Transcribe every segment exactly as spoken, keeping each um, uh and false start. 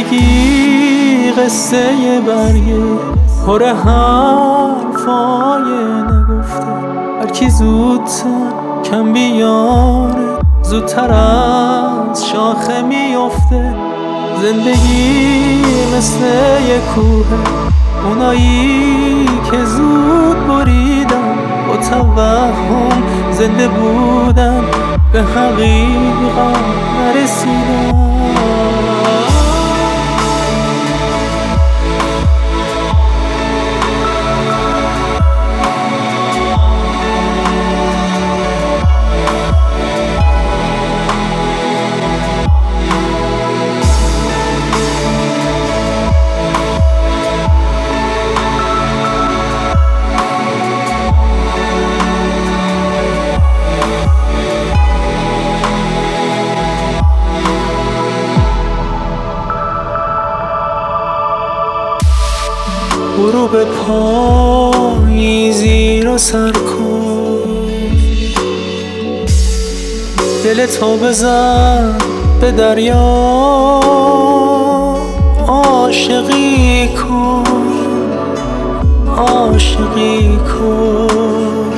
زندگی قصه برگه پر حرفای نگفته، هرکی زودتر کم بیاره زودتر از شاخه میفته. زندگی مثل یه کوهه، اونایی که زود بریدن با توهم زنده بودن به حقیقت نرسیدن. برو به پاییزی رو سر کن، دلتو بزن به دریا، عاشقی کن عاشقی کن.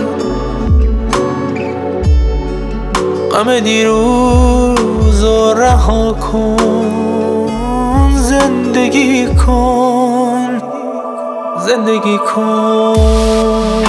غم دیروز رو رها کن، زندگی کن زندگی کن.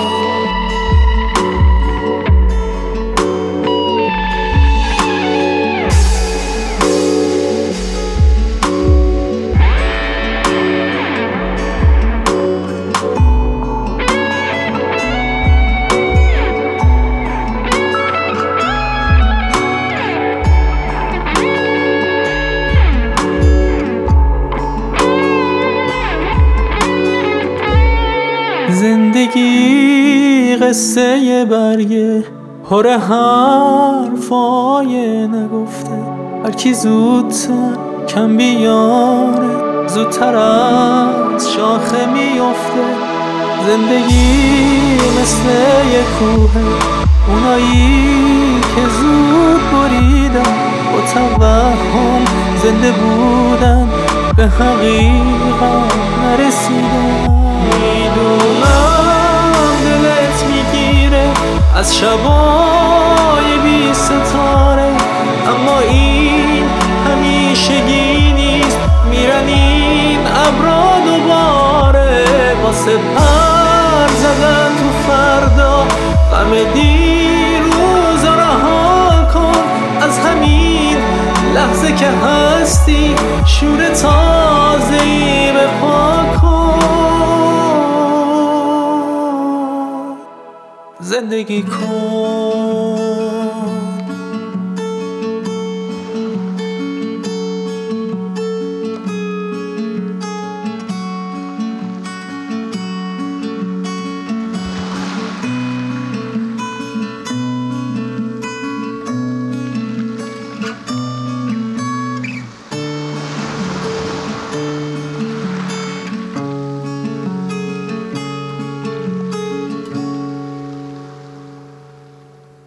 زندگی قصه برگه پر حرفای نگفته، هرکی زودتر کم بیاره زودتر از شاخه میفته. زندگی مثل یه کوهه، اونایی که زود بریدن با توهم زنده بودن به حقیقت نرسیدن. میدونم دلت میگیره از شبای بی ستاره، اما این همیشگی نیست، میرن این ابرا دوباره. واسه پر زدن تو فردا غم دیروز رها کن، از همین لحظه که هستی شور تازه‌ای به پا کن. زندگی کن.